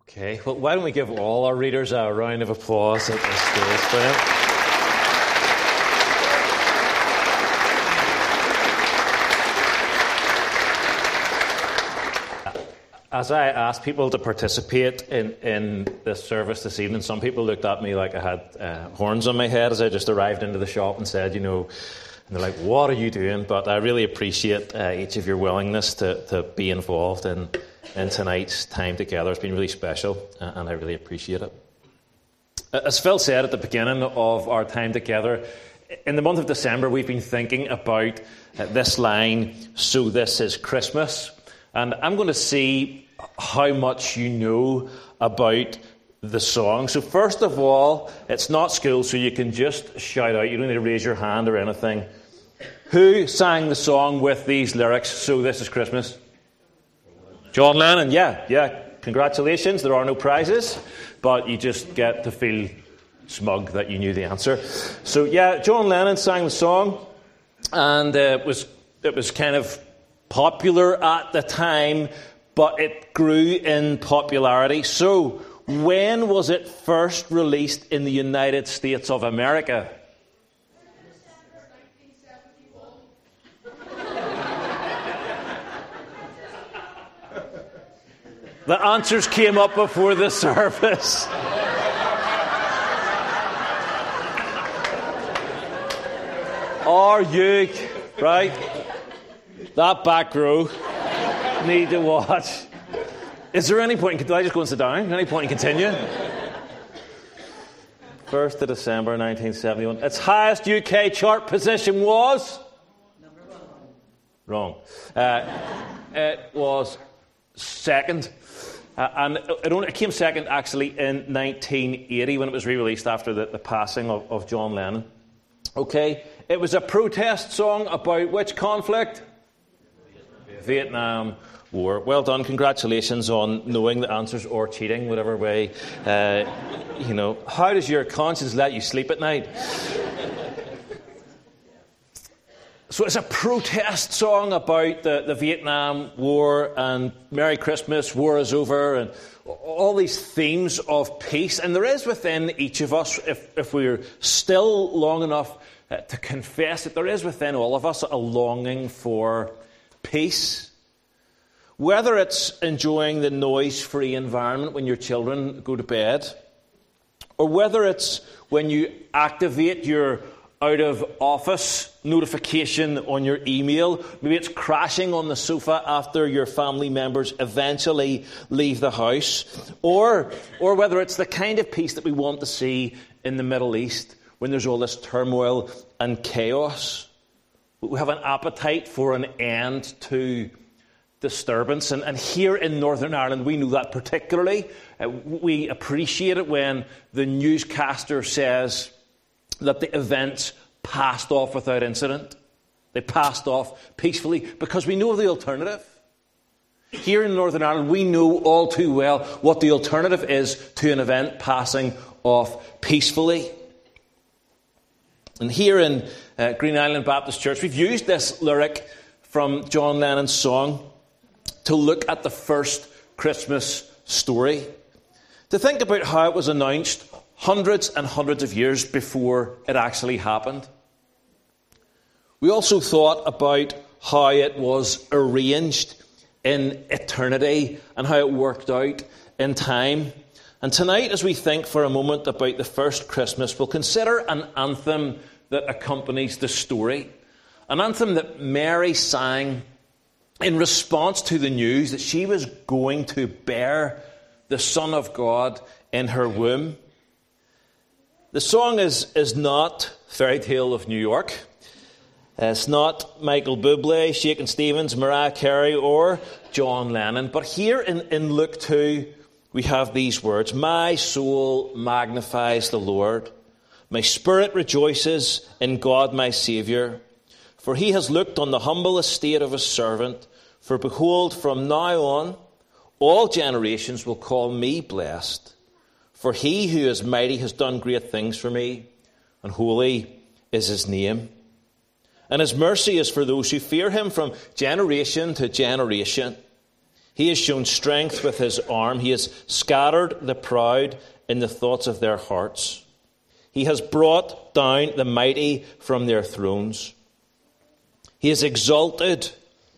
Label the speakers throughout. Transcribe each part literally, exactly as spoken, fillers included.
Speaker 1: Okay, well, why don't we give all our readers a round of applause at this stage, Brilliant. As I asked people to participate in, in this service this evening, some people looked at me like I had uh, horns on my head as I just arrived into the shop and said, you know, and they're like, what are you doing? But I really appreciate uh, each of your willingness to, to be involved in in tonight's time together. It's been really special, and I really appreciate it. As Phil said at the beginning of our time together, in the month of December, we've been thinking about uh, this line, so this is Christmas. And I'm going to see how much you know about the song. So first of all, it's not school, so you can just shout out. You don't need to raise your hand or anything. Who sang the song with these lyrics, so this is Christmas? John Lennon, yeah, yeah. Congratulations, there are no prizes, but you just get to feel smug that you knew the answer. So yeah, John Lennon sang the song, and uh, it was it was kind of popular at the time, but it grew in popularity. So when was it first released in the United States of America? The answers came up before the service. Are you, right? That back row need to watch. Is there any point, do I just go and sit down? Any point in continuing? first of December nineteen seventy-one. Its highest U K chart position was? Number one. Wrong. Uh, it was second. Uh, and it, only, it came second, actually, in nineteen eighty when it was re-released after the, the passing of, of John Lennon. Okay, it was a protest song about which conflict? Vietnam. Vietnam War. Well done. Congratulations on knowing the answers or cheating, whatever way. Uh, you know, how does your conscience let you sleep at night? So it's a protest song about the, the Vietnam War and Merry Christmas, war is over, and all these themes of peace. And there is within each of us, if, if we're still long enough uh, to confess it, there is within all of us a longing for peace. Whether it's enjoying the noise-free environment when your children go to bed, or whether it's when you activate your out-of-office notification on your email. Maybe it's crashing on the sofa after your family members eventually leave the house. Or, or whether it's the kind of peace that we want to see in the Middle East when there's all this turmoil and chaos. We have an appetite for an end to disturbance. And, and here in Northern Ireland, we know that particularly. Uh, we appreciate it when the newscaster says that the events passed off without incident. They passed off peacefully because we know the alternative. Here in Northern Ireland, we know all too well what the alternative is to an event passing off peacefully. And here in uh, Green Island Baptist Church, we've used this lyric from John Lennon's song to look at the first Christmas story, to think about how it was announced hundreds and hundreds of years before it actually happened. We also thought about how it was arranged in eternity and how it worked out in time. And tonight, as we think for a moment about the first Christmas, we'll consider an anthem that accompanies the story. An anthem that Mary sang in response to the news that she was going to bear the Son of God in her womb. The song is, is not Fairy Tale of New York. It's not Michael Bublé, Shakin' Stevens, Mariah Carey, or John Lennon. But here in, in Luke two, we have these words: "My soul magnifies the Lord. My spirit rejoices in God my Saviour. For he has looked on the humble estate of his servant. For behold, from now on, all generations will call me blessed. For he who is mighty has done great things for me, and holy is his name. And his mercy is for those who fear him from generation to generation.
Speaker 2: He has shown strength with his arm. He has scattered the proud in the thoughts of their hearts. He has brought down the mighty from their thrones. He has exalted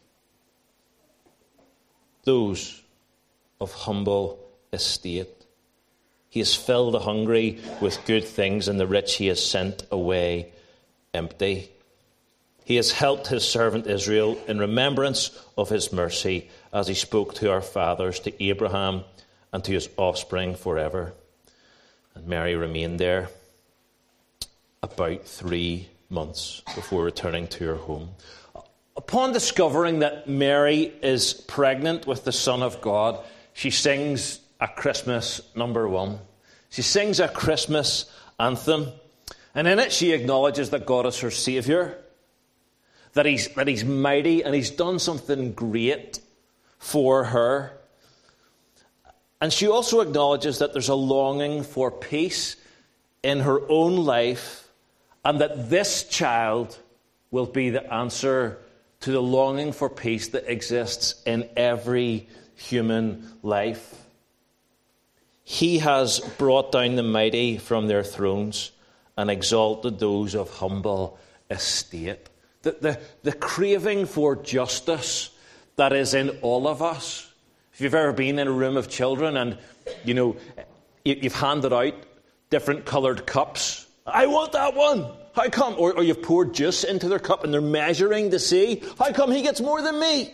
Speaker 2: those of humble estate. He has filled the hungry with good things, and the rich he has sent away empty. He has helped his servant Israel in remembrance of his mercy, as he spoke to our fathers, to Abraham, and to his offspring forever. And Mary remained there about three months before returning to her home.
Speaker 1: Upon discovering that Mary is pregnant with the Son of God, she sings a Christmas number one. She sings a Christmas anthem, and in it she acknowledges that God is her Saviour, that he's, that he's mighty, and he's done something great for her. And she also acknowledges that there's a longing for peace in her own life, and that this child will be the answer to the longing for peace that exists in every human life. He has brought down the mighty from their thrones and exalted those of humble estate. The, the, the craving for justice that is in all of us. If you've ever been in a room of children and, you know, you've handed out different coloured cups. I want that one. How come? Or, or you've poured juice into their cup and they're measuring to see, how come he gets more than me?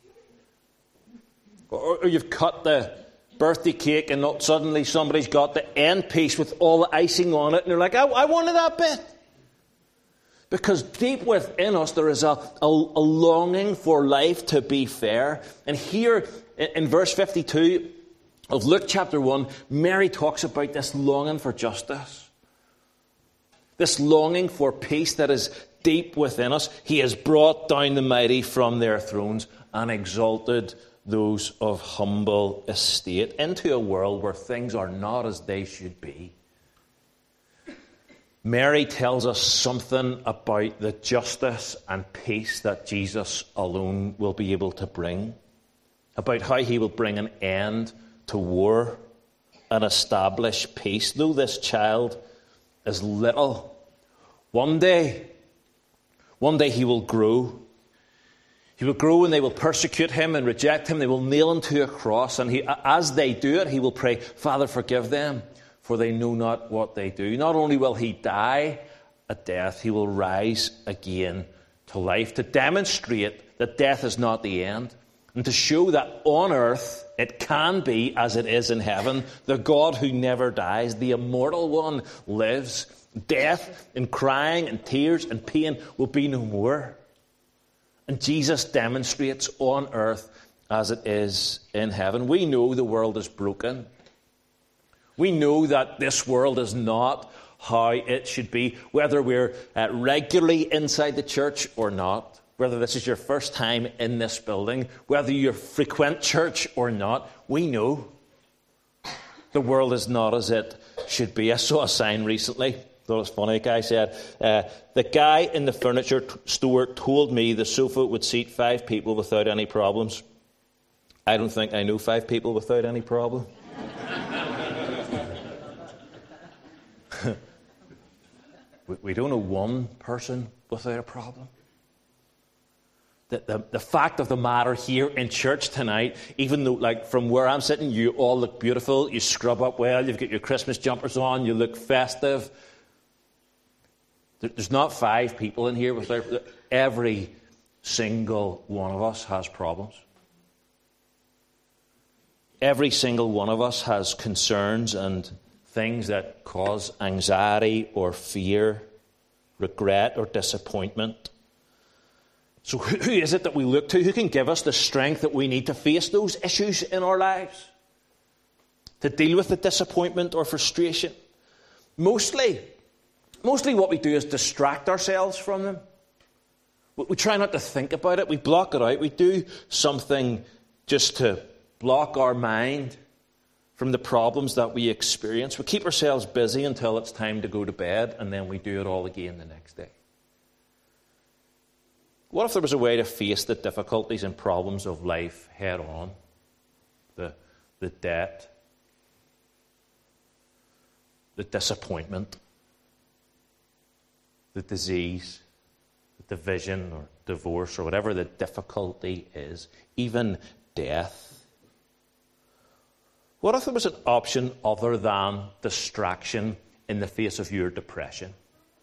Speaker 1: Or, or you've cut the birthday cake and not suddenly somebody's got the end piece with all the icing on it and they're like, I, I wanted that bit. Because deep within us there is a, a, a longing for life to be fair. And here in, in verse fifty-two of Luke chapter one, Mary talks about this longing for justice. This longing for peace that is deep within us. He has brought down the mighty from their thrones and exalted those of humble estate into a world where things are not as they should be. Mary tells us something about the justice and peace that Jesus alone will be able to bring, about how he will bring an end to war and establish peace. Though this child is little, one day, one day he will grow. He will grow and they will persecute him and reject him. They will nail him to a cross. And he, as they do it, he will pray, Father, forgive them, for they know not what they do. Not only will he die a death, he will rise again to life, to demonstrate that death is not the end, and to show that on earth it can be as it is in heaven. The God who never dies, the immortal one, lives. Death and crying and tears and pain will be no more. And Jesus demonstrates on earth as it is in heaven. We know the world is broken. We know that this world is not how it should be, whether we're uh, regularly inside the church or not, whether this is your first time in this building, whether you frequent church or not. We know the world is not as it should be. I saw a sign recently. Thought it was funny. A guy said, uh, the guy in the furniture t- store told me the sofa would seat five people without any problems. I don't think I know five people without any problem. we, we don't know one person without a problem. The, the, the fact of the matter here in church tonight, even though, like, from where I'm sitting, you all look beautiful, you scrub up well, you've got your Christmas jumpers on, you look festive. There's not five people in here without... Every single one of us has problems. Every single one of us has concerns and things that cause anxiety or fear, regret or disappointment. So who is it that we look to? Who can give us the strength that we need to face those issues in our lives? To deal with the disappointment or frustration? Mostly... Mostly what we do is distract ourselves from them. We try not to think about it. We block it out. We do something just to block our mind from the problems that we experience. We keep ourselves busy until it's time to go to bed, and then we do it all again the next day. What if there was a way to face the difficulties and problems of life head on? the, the debt, the disappointment, the disease, the division or divorce or whatever the difficulty is, even death. What if there was an option other than distraction in the face of your depression?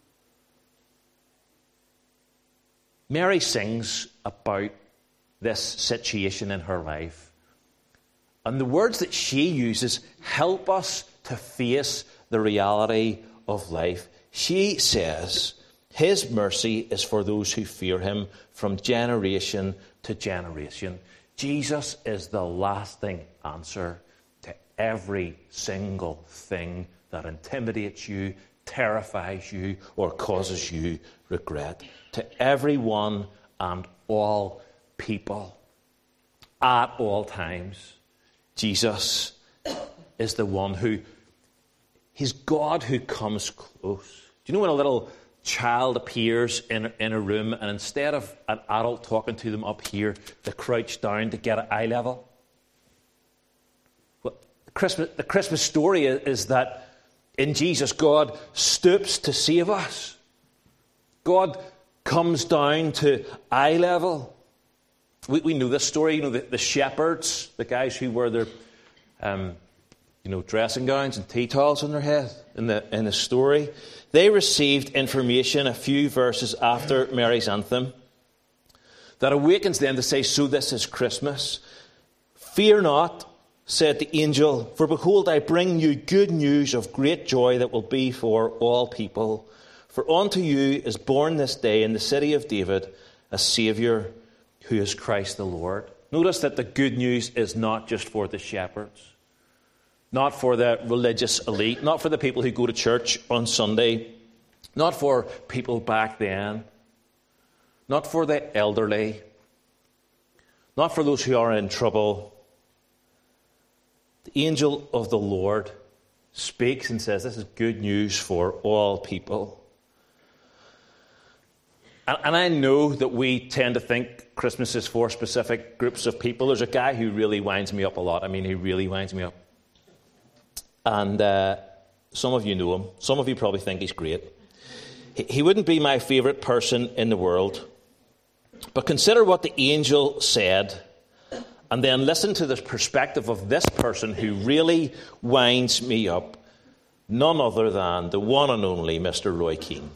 Speaker 1: Mary sings about this situation in her life. And the words that she uses help us to face the reality of life. She says, His mercy is for those who fear Him from generation to generation. Jesus is the lasting answer to every single thing that intimidates you, terrifies you, or causes you regret. To everyone and all people, at all times, Jesus is the one who, He's God who comes close. Do you know when a little child appears in, in a room and instead of an adult talking to them up here, they crouch down to get at eye level? Well, the Christmas, the Christmas story is, is that in Jesus, God stoops to save us. God comes down to eye level. We, we know this story. You know, the, the shepherds, the guys who wear their, um, you know, dressing gowns and tea towels on their head in the in the story. They received information a few verses after Mary's anthem that awakens them to say, "So this is Christmas. Fear not," said the angel, "for behold, I bring you good news of great joy that will be for all people. For unto you is born this day in the city of David a Saviour, who is Christ the Lord." Notice that the good news is not just for the shepherds, not for the religious elite, not for the people who go to church on Sunday, not for people back then, not for the elderly, not for those who are in trouble. The angel of the Lord speaks and says, this is good news for all people. And, and I know that we tend to think Christmas is for specific groups of people. There's a guy who really winds me up a lot. I mean, he really winds me up. And uh, some of you know him. Some of you probably think he's great. He, he wouldn't be my favourite person in the world. But consider what the angel said, and then listen to the perspective of this person who really winds me up. None other than the one and only Mister Roy Keane.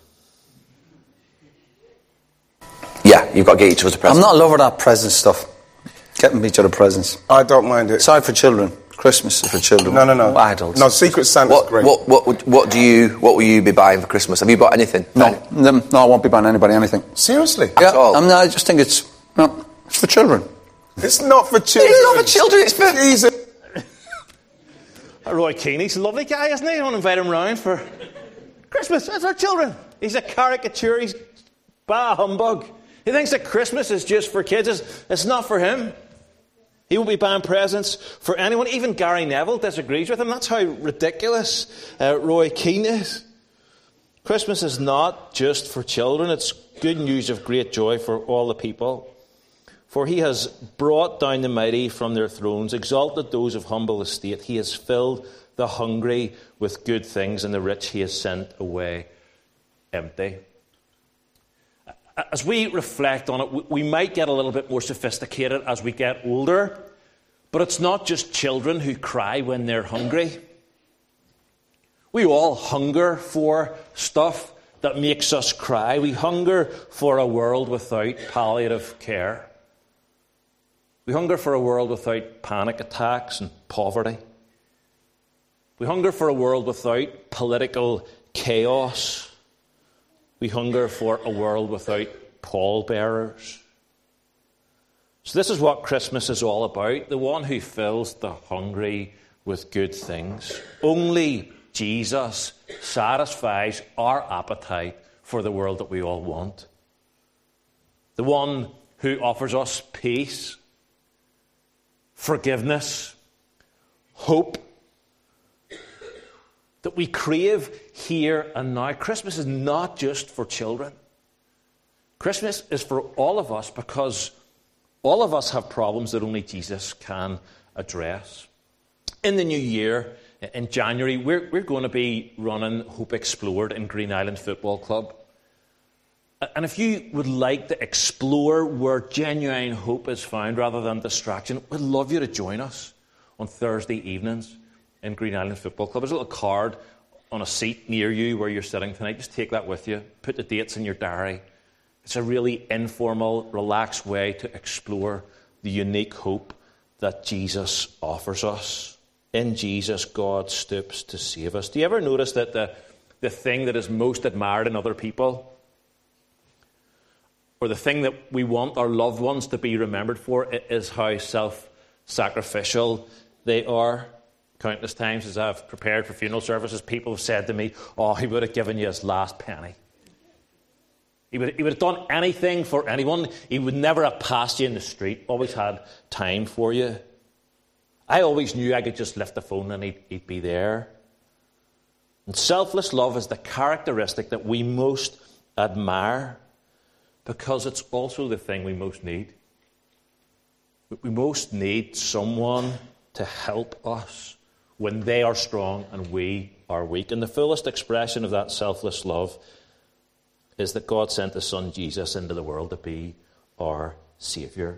Speaker 3: Yeah, you've got to get each other presents.
Speaker 4: I'm not a lover of that present stuff. Getting each other presents.
Speaker 5: I don't mind it.
Speaker 4: Sorry for children. Christmas is for children.
Speaker 5: No, no, no.
Speaker 4: Not adults.
Speaker 5: No, Secret Santa's
Speaker 3: What,
Speaker 5: great.
Speaker 3: what, what, would- what do you, what will you be buying for Christmas? Have you bought anything?
Speaker 4: No, no, no, I won't be buying anybody anything.
Speaker 5: Seriously?
Speaker 3: At all?
Speaker 4: I'm not, I just think it's no, it's for children.
Speaker 5: It's not for children.
Speaker 3: It's not for children, it's for...
Speaker 5: Jesus.
Speaker 1: Roy Keane, he's a lovely guy, isn't he? I want to invite him round for Christmas. It's our children. He's a caricature. He's bah humbug. He thinks that Christmas is just for kids. It's, it's not for him. He won't be buying presents for anyone. Even Gary Neville disagrees with him. That's how ridiculous uh, Roy Keane is. Christmas is not just for children. It's good news of great joy for all the people. For he has brought down the mighty from their thrones, exalted those of humble estate. He has filled the hungry with good things, and the rich he has sent away empty. As we reflect on it, we might get a little bit more sophisticated as we get older, but it's not just children who cry when they're hungry. We all hunger for stuff that makes us cry. We hunger for a world without palliative care. We hunger for a world without panic attacks and poverty. We hunger for a world without political chaos. We hunger for a world without pallbearers. So this is what Christmas is all about. The one who fills the hungry with good things. Only Jesus satisfies our appetite for the world that we all want. The one who offers us peace, forgiveness, hope, that we crave here and now. Christmas is not just for children. Christmas is for all of us, because all of us have problems that only Jesus can address. In the new year, in January, we're, we're going to be running Hope Explored in Green Island Football Club. And if you would like to explore where genuine hope is found rather than distraction, we'd love you to join us on Thursday evenings in Green Island Football Club. There's a little card on a seat near you where you're sitting tonight. Just take that with you. Put the dates in your diary. It's a really informal, relaxed way to explore the unique hope that Jesus offers us. In Jesus, God stoops to save us. Do you ever notice that the, the thing that is most admired in other people, or the thing that we want our loved ones to be remembered for, is how self-sacrificial they are? Countless times as I've prepared for funeral services, people have said to me, oh, he would have given you his last penny. He would, he would have done anything for anyone. He would never have passed you in the street, always had time for you. I always knew I could just lift the phone and he'd, he'd be there. And selfless love is the characteristic that we most admire, because it's also the thing we most need. We most need someone to help us when they are strong and we are weak. And the fullest expression of that selfless love is that God sent His Son Jesus into the world to be our Saviour.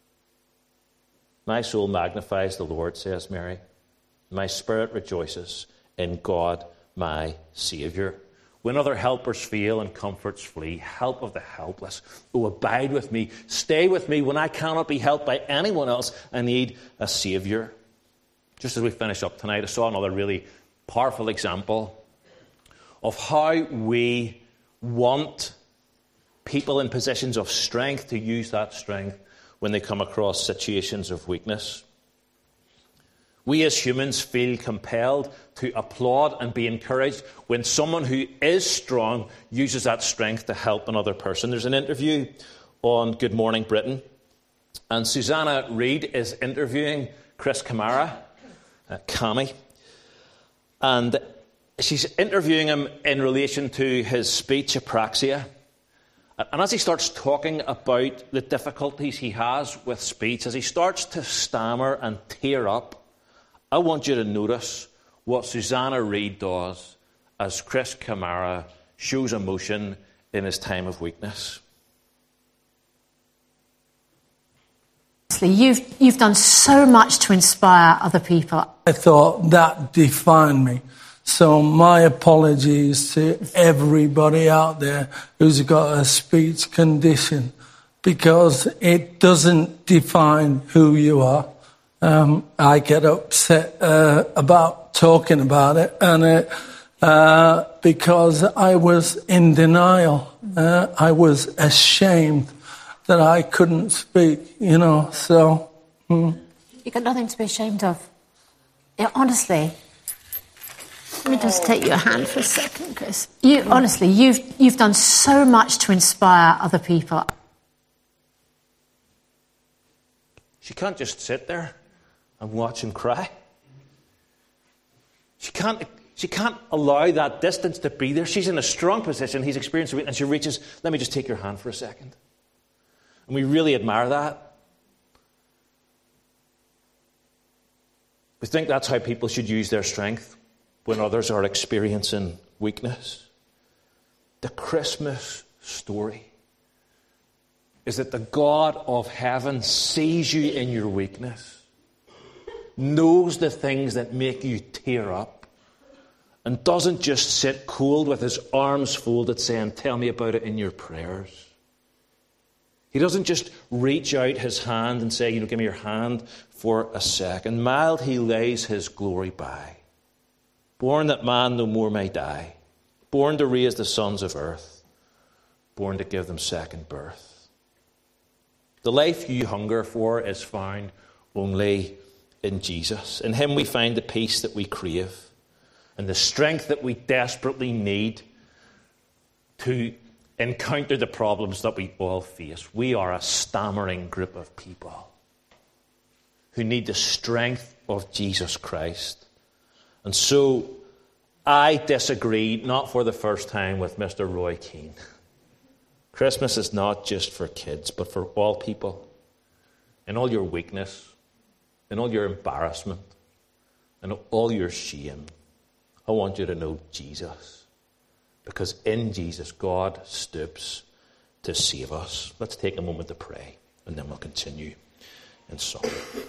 Speaker 1: My soul magnifies the Lord, says Mary. My spirit rejoices in God, my Saviour. When other helpers fail and comforts flee, help of the helpless. Oh, abide with me, stay with me when I cannot be helped by anyone else. I need a Saviour. Just as we finish up tonight, I saw another really powerful example of how we want people in positions of strength to use that strength when they come across situations of weakness. We as humans feel compelled to applaud and be encouraged when someone who is strong uses that strength to help another person. There's an interview on Good Morning Britain, and Susanna Reid is interviewing Chris Kamara, uh, Kami, and she's interviewing him in relation to his speech apraxia. And as he starts talking about the difficulties he has with speech, as he starts to stammer and tear up, I want you to notice what Susanna Reid does as Chris Kamara shows emotion in his time of weakness.
Speaker 6: You've, you've done so much to inspire other people.
Speaker 7: I thought that defined me. So my apologies to everybody out there who's got a speech condition, because it doesn't define who you are. Um, I get upset uh, about talking about it, and it, uh, because I was in denial. Uh, I was ashamed that I couldn't speak, you know, so... Hmm.
Speaker 6: You've got nothing to be ashamed of. Yeah, honestly. Let me just take your hand for a second, Chris. You, honestly, you've, you've done so much to inspire other people.
Speaker 1: She can't just sit there and watch him cry. She can't, she can't allow that distance to be there. She's in a strong position. He's experiencing it, and she reaches, let me just take your hand for a second. And we really admire that. We think that's how people should use their strength when others are experiencing weakness. The Christmas story is that the God of heaven sees you in your weakness, knows the things that make you tear up, and doesn't just sit cold with his arms folded saying, tell me about it in your prayers. He doesn't just reach out his hand and say, you know, give me your hand for a second. Mild he lays his glory by. Born that man no more may die. Born to raise the sons of earth. Born to give them second birth. The life you hunger for is found only in Jesus. In him we find the peace that we crave and the strength that we desperately need to encounter the problems that we all face. We are a stammering group of people who need the strength of Jesus Christ. And so I disagree, not for the first time, with Mister Roy Keane. Christmas is not just for kids, but for all people. In all your weakness,
Speaker 2: in all your embarrassment, and all your shame, I want you to know Jesus. Because in Jesus, God stoops to save us. Let's take a moment to pray, and then we'll continue in song.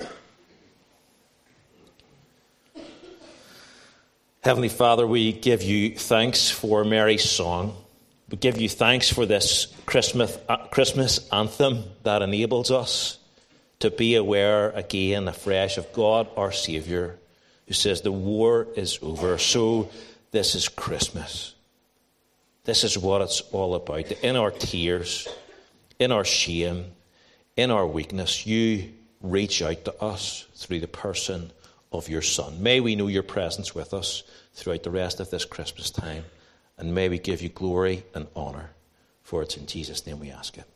Speaker 2: Heavenly Father, we give you thanks for Mary's song. We give you thanks for this Christmas, uh, Christmas anthem that enables us to be aware again afresh of God, our Saviour, who says the war is over. So this is Christmas. This is what it's all about. In our tears, in our shame, in our weakness, you reach out to us through the person of your Son. May we know your presence with us throughout the rest of this Christmas time, and may we give you glory and honour, for it's in Jesus' name we ask it.